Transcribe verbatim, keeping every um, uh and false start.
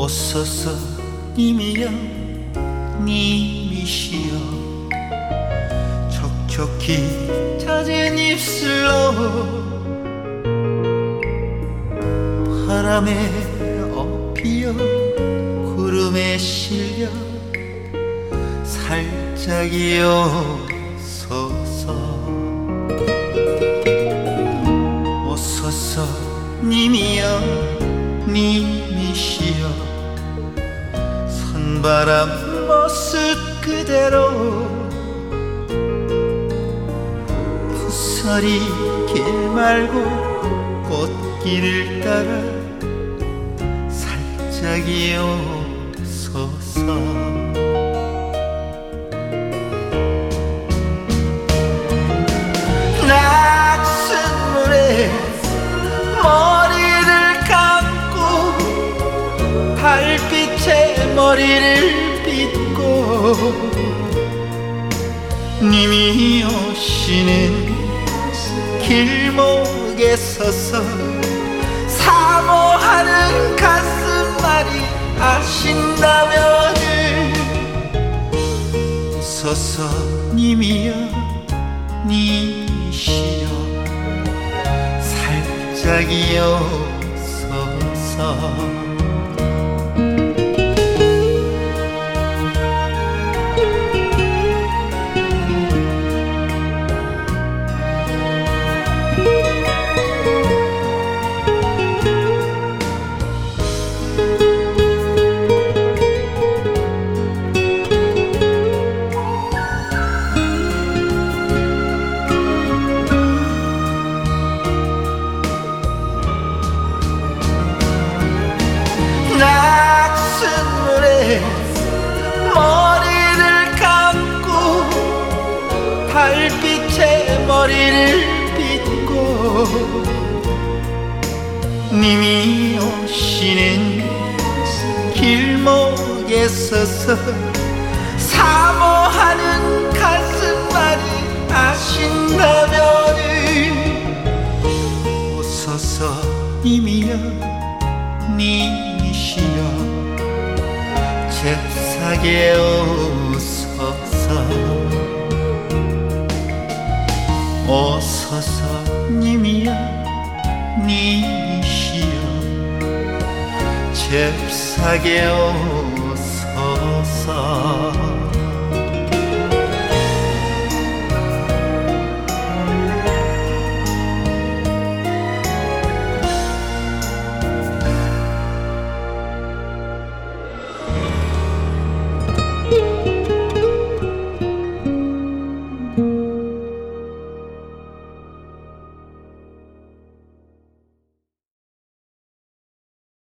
오소서 님이여 님이시여 촉촉히 젖은 입술로 바람에 엎이어 구름에 실려 살짝이여 서서 오소서 님이여 님이시여 선바람 모습 그대로 푸서리 길 말고 꽃길을 따라 살짝이여 서서 낙순물에 머리를 감고 달빛에 머리를 빗고 님이 오시는 길목에 서서 사모하는 가슴앓이 아신다면은 서서 님이여 님이시여 살짝이여 서서 낙순물에 머리를 감고 달빛에 머리를 빗고 님이 오시는 길목에 서서 사모하는 가슴앓이 아신다면은 오소서 님이여 님이시여 잽싸게 오소서 오소서 님이여 님이시여 잽싸게 오소서